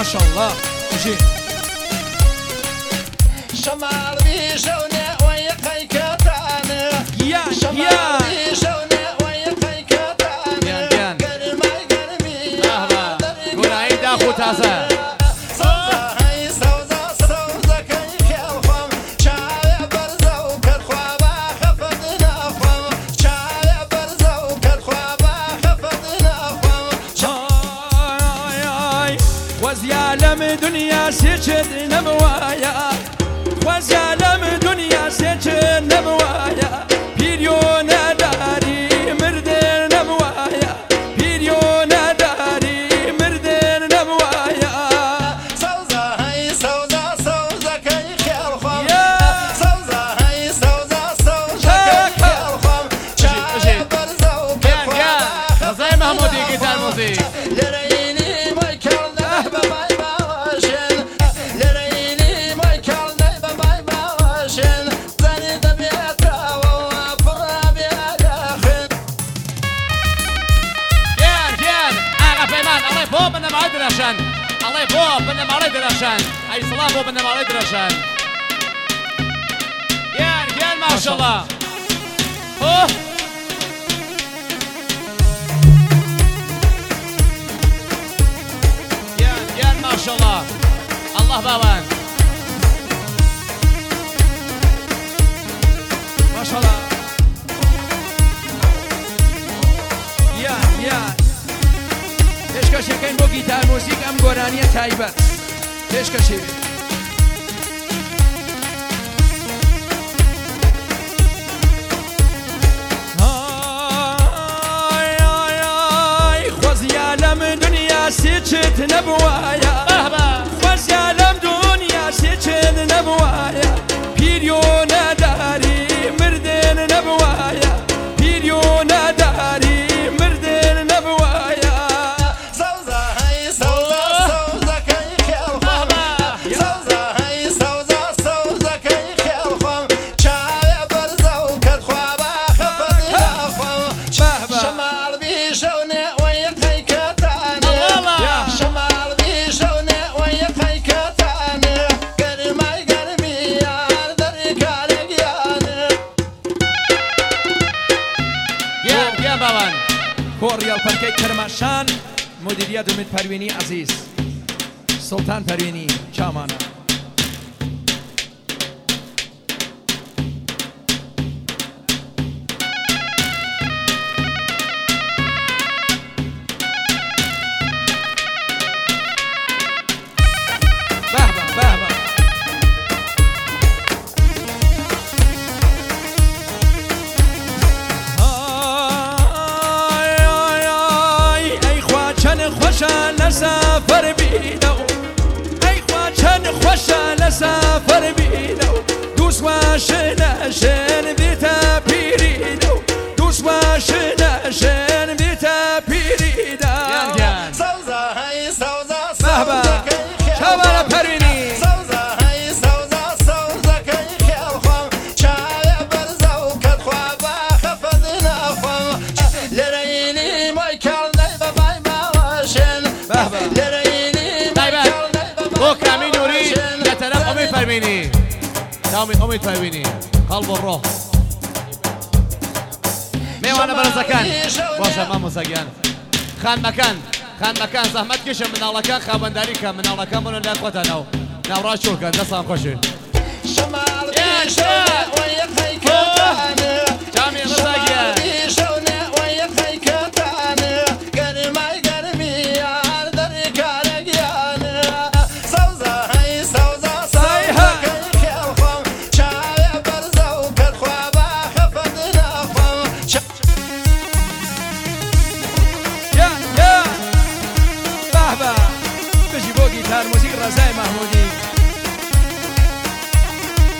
شاء الله جي شمال بيشوني ويقي كتاني يا شمال بيشوني ويقي كتاني قرمي قرمي قول عيد أخو تازة وزيالم دنيا سجد نبوايا وزيالم دنيا سجد نبوايا بيريون داري مردن نبوايا بيريون داري مردن نبوايا سوزا هاي سوزا سوزا كي خيالخم سوزا هاي سوزا سوزا كي خيالخم شاي برزو كفا زي محمودي جيتار موسيقى بو بنم على درشان الله بو بنم على درشان اي صلاة بو بنم على درشان يان ما شاء الله اوه يان ما شاء الله الله باوان ما شاء الله يان پێشکەشەکەین بۆ گیتار مۆزیک ئەم گۆرانیە تایبەت پێشکەشی خۆزیا لەم دنیا سێچت نەبوایە خۆزیا لەم دنیا سێچت نەبوایە پیریۆ نەداری مردن نەبوایە پیریۆ نەداری مردن نەبوایە کۆڕیال پەرکەی کەرماشان مدیریە دومت پەروینی عزیز سڵتان پەروینی چامانە خوشا لسافر بينو اي خوشا خوشا لسافر بينو دوس واشنا شن بيتا بيرينو دوس واشنا شن بيتا بيريدا سوزا هاي سوزا سوزا شباب پرینی سوزا هاي سوزا سوزا كي خيالخم شاي برزو كخوابا خفضنا خم لريني ما يكال بو كامي نوري يتلف أمي فرميني أمي فرميني قلب الروح ميوانا برزكان باشا ما مساقيان خان مكان زحمت كشم من الله كان خابن داريكا من الله كان منو لا قوتا ناو راشو كان نصام خوشي شمال بيشوني ويقي كتاني جامي رزاقيان گیتار موزیک رضای محمودی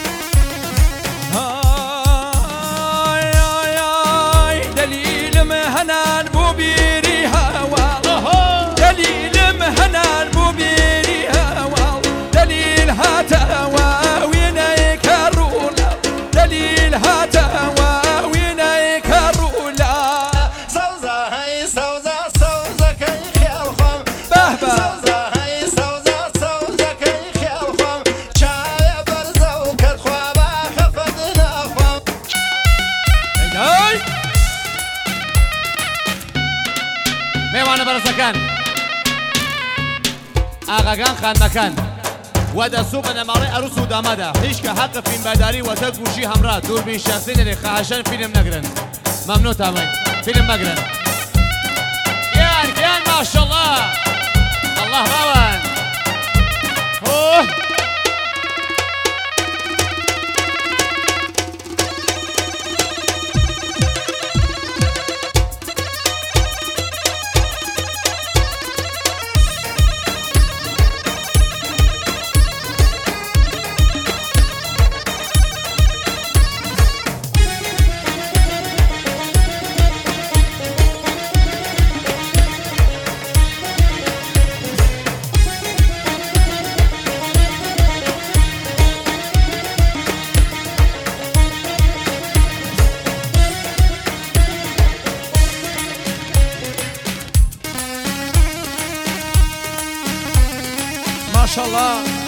بەرزەکان ئاغاگان خانمەکان ودەسوو بە نەماڵی ئەروس و دامەدا هیچ کە حەقە فیلمبەرداری وەتە گوژی هەمرا دووربین شخصی نەرێ خەهاشەن فیلم نەگرن مەمنوع تامەی فیلم مەگرن گیان ماشەڵڵا الله ڕاوان ما شاء الله